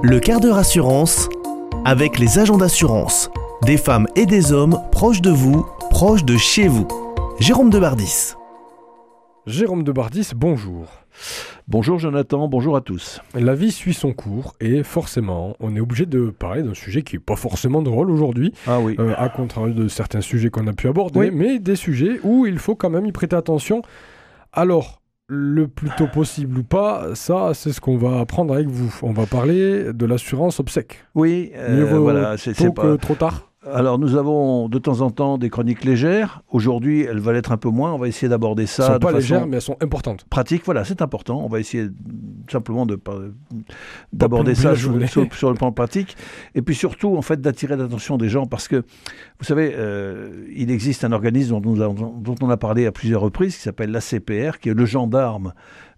Le quart d'heure assurance avec les agents d'assurance. Des femmes et des hommes proches de vous, proches de chez vous. Jérôme Debardis. Jérôme Debardis, bonjour. Bonjour Jonathan, bonjour à tous. La vie suit son cours et forcément, on est obligé de parler d'un sujet qui n'est pas forcément drôle aujourd'hui, à contrario de certains sujets qu'on a pu aborder, mais des sujets où il faut quand même y prêter attention. Alors, le plus tôt possible ou pas, ça c'est ce qu'on va apprendre avec vous. On va parler de l'assurance obsèque. Oui, mieux vaut tôt que trop tard. Alors nous avons de temps en temps des chroniques légères. Aujourd'hui, elles vont l'être un peu moins. On va essayer d'aborder ça. Elles ne sont de pas façon légères, mais elles sont importantes. Pratique, voilà, c'est important. On va essayer simplement d'aborder ça sur le plan pratique. Et puis surtout, en fait, d'attirer l'attention des gens parce que, vous savez, il existe un organisme dont on a parlé à plusieurs reprises qui s'appelle l'ACPR, qui est le gendarme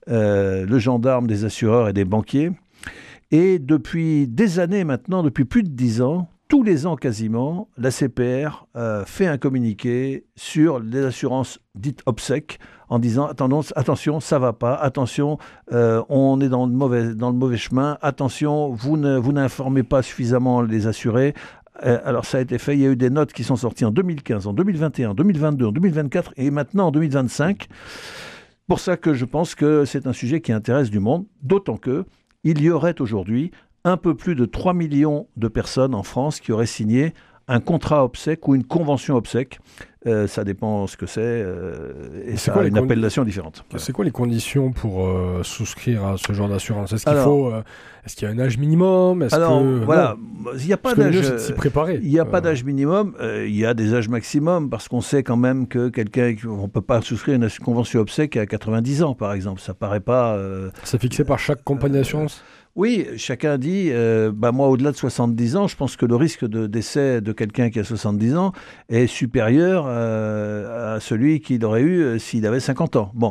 des assureurs et des banquiers. Et depuis des années maintenant, depuis plus de 10 ans, tous les ans quasiment, la CPR fait un communiqué sur les assurances dites obsèques en disant attention, ça va pas, attention, on est dans le mauvais chemin, attention, vous n'informez pas suffisamment les assurés. Alors ça a été fait, il y a eu des notes qui sont sorties en 2015, en 2021, en 2022, en 2024 et maintenant en 2025. Pour ça que je pense que c'est un sujet qui intéresse du monde, d'autant que il y aurait aujourd'hui un peu plus de 3 millions de personnes en France qui auraient signé un contrat obsèque ou une convention obsèque. Ça dépend ce que c'est et ça a une appellation différente. C'est quoi les conditions pour souscrire à ce genre d'assurance ? Est-ce qu'il y a un âge minimum ? Il n'y a pas d'âge. C'est de s'y préparer. Il n'y a pas d'âge minimum. Il y a des âges maximum parce qu'on sait quand même que on ne peut pas souscrire une convention obsèque à 90 ans, par exemple. Ça paraît pas. C'est fixé par chaque compagnie d'assurance ? Oui, chacun dit, moi au-delà de 70 ans, je pense que le risque de décès de quelqu'un qui a 70 ans est supérieur à celui qu'il aurait eu s'il avait 50 ans. Bon,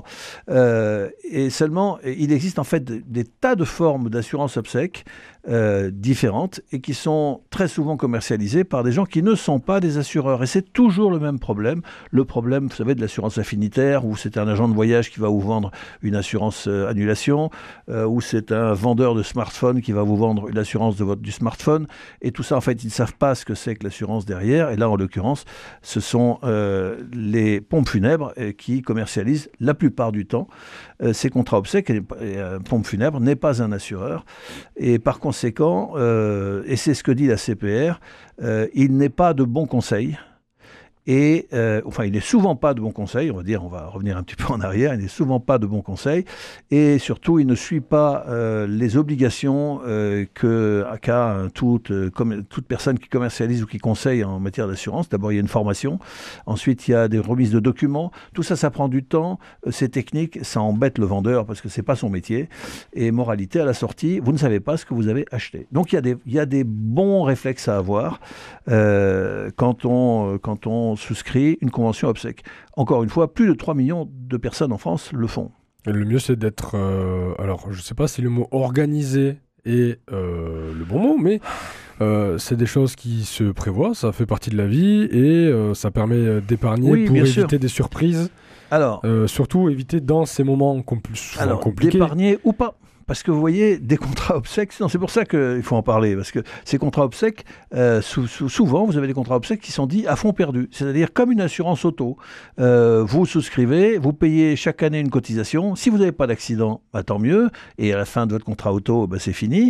et seulement, il existe en fait des tas de formes d'assurance obsèque différentes et qui sont très souvent commercialisées par des gens qui ne sont pas des assureurs. Et c'est toujours le même problème. Le problème, vous savez, de l'assurance affinitaire, où c'est un agent de voyage qui va vous vendre une assurance annulation, où c'est un vendeur de smartphone qui va vous vendre l'assurance du smartphone. Et tout ça, en fait, ils ne savent pas ce que c'est que l'assurance derrière. Et là, en l'occurrence, ce sont les pompes funèbres qui commercialisent la plupart du temps ces contrats obsèques. Et pompe funèbre n'est pas un assureur. Et par conséquent, et c'est ce que dit la CPR, il n'est pas de bons conseils. Et il n'est souvent pas de bons conseils, on va revenir un petit peu en arrière, il n'est souvent pas de bons conseils, et surtout il ne suit pas les obligations qu'a toute personne qui commercialise ou qui conseille en matière d'assurance. D'abord il y a une formation, ensuite il y a des remises de documents, tout ça, ça prend du temps, c'est technique, ça embête le vendeur parce que c'est pas son métier, et moralité à la sortie, vous ne savez pas ce que vous avez acheté. Donc il y a des bons réflexes à avoir quand on souscrit une convention obsèque. Encore une fois, plus de 3 millions de personnes en France le font. Et le mieux, c'est d'être... alors, je ne sais pas si le mot « organisé » est le bon mot, mais c'est des choses qui se prévoient, ça fait partie de la vie et ça permet d'épargner pour éviter des surprises. Alors, surtout éviter dans ces moments compliqués. D'épargner ou pas. Parce que vous voyez, des contrats obsèques, c'est pour ça qu'il faut en parler, parce que ces contrats obsèques, souvent, vous avez des contrats obsèques qui sont dits à fond perdu, c'est-à-dire comme une assurance auto. Vous souscrivez, vous payez chaque année une cotisation, si vous n'avez pas d'accident, tant mieux, et à la fin de votre contrat auto, c'est fini.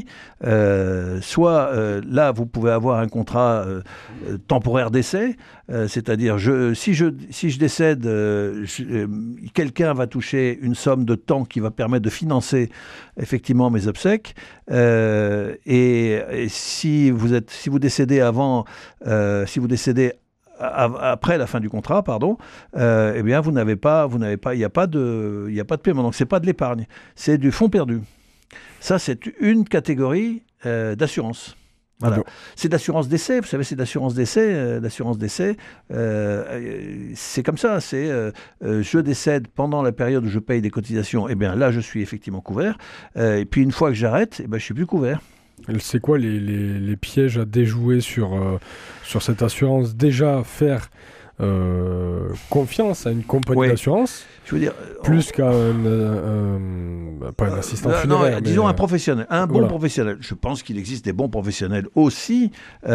Là, vous pouvez avoir un contrat temporaire d'essai, c'est-à-dire si je décède, quelqu'un va toucher une somme de temps qui va permettre de financer effectivement mes obsèques, et si vous décédez après la fin du contrat, eh bien il n'y a pas de paiement. Donc c'est pas de l'épargne, c'est du fonds perdu. Ça, c'est une catégorie d'assurance. Voilà. C'est d'assurance décès, vous savez, c'est d'assurance décès. C'est comme ça, je décède pendant la période où je paye des cotisations, et bien là je suis effectivement couvert, et puis une fois que j'arrête, je suis plus couvert. C'est quoi les pièges à déjouer sur cette assurance ? Déjà faire confiance à une compagnie d'assurance. Je veux dire, plus qu'à pas un assistant funéraire. Non, disons un professionnel, un bon professionnel. Je pense qu'il existe des bons professionnels aussi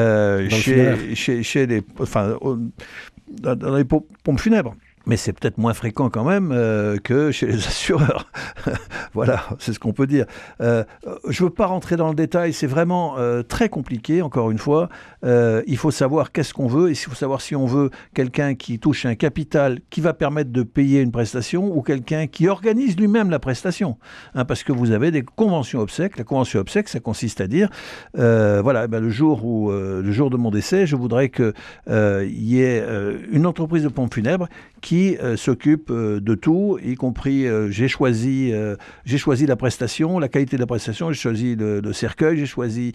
chez les, dans les pompes funèbres. Mais c'est peut-être moins fréquent quand même que chez les assureurs. Voilà, c'est ce qu'on peut dire. Je ne veux pas rentrer dans le détail, c'est vraiment très compliqué, encore une fois. Il faut savoir qu'est-ce qu'on veut, et il faut savoir si on veut quelqu'un qui touche un capital qui va permettre de payer une prestation, ou quelqu'un qui organise lui-même la prestation. Parce que vous avez des conventions obsèques. La convention obsèques, ça consiste à dire, le jour de mon décès, je voudrais qu'il y ait une entreprise de pompes funèbres qui s'occupe de tout, y compris j'ai choisi la prestation, la qualité de la prestation, j'ai choisi le cercueil, j'ai choisi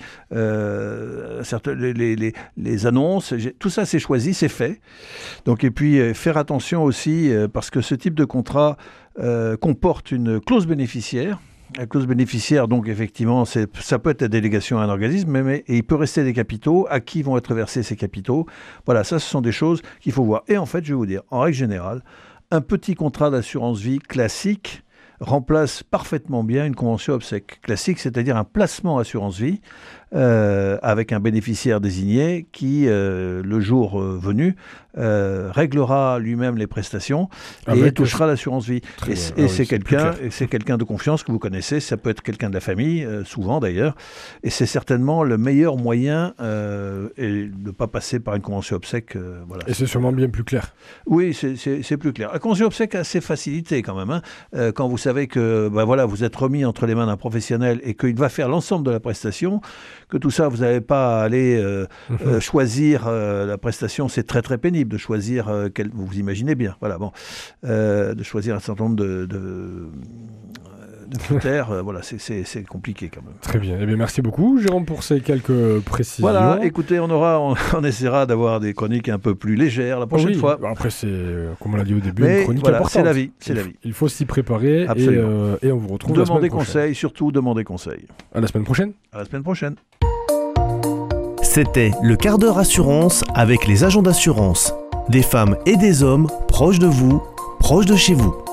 les annonces, tout ça c'est choisi, c'est fait. Donc, et puis faire attention aussi, parce que ce type de contrat comporte une clause bénéficiaire. La clause bénéficiaire, donc effectivement, ça peut être la délégation à un organisme, mais il peut rester des capitaux. À qui vont être versés ces capitaux? Voilà, ça, ce sont des choses qu'il faut voir. Et en fait, je vais vous dire, en règle générale, un petit contrat d'assurance vie classique remplace parfaitement bien une convention obsèque classique, c'est-à-dire un placement assurance vie avec un bénéficiaire désigné qui, le jour venu, réglera lui-même les prestations et touchera l'assurance vie. Et c'est quelqu'un de confiance que vous connaissez, ça peut être quelqu'un de la famille, souvent d'ailleurs, et c'est certainement le meilleur moyen et de ne pas passer par une convention obsèque. Voilà. Et c'est sûrement bien plus clair. Oui, c'est plus clair. La convention obsèque a assez facilité quand même. Quand vous savez que vous êtes remis entre les mains d'un professionnel et qu'il va faire l'ensemble de la prestation, que tout ça, vous n'avez pas à aller choisir la prestation, c'est très très pénible de choisir, vous imaginez bien, voilà, de choisir un certain nombre de critères, voilà, c'est compliqué quand même. Très bien, merci beaucoup Jérôme pour ces quelques précisions. Voilà, écoutez, on essaiera d'avoir des chroniques un peu plus légères la prochaine fois. Après c'est, comme on l'a dit au début, une chronique importante. C'est la vie, Il faut s'y préparer et on vous retrouve la semaine prochaine. Demandez conseil, surtout demandez conseil. À la semaine prochaine. À la semaine prochaine. C'était le quart d'heure assurance avec les agents d'assurance. Des femmes et des hommes proches de vous, proches de chez vous.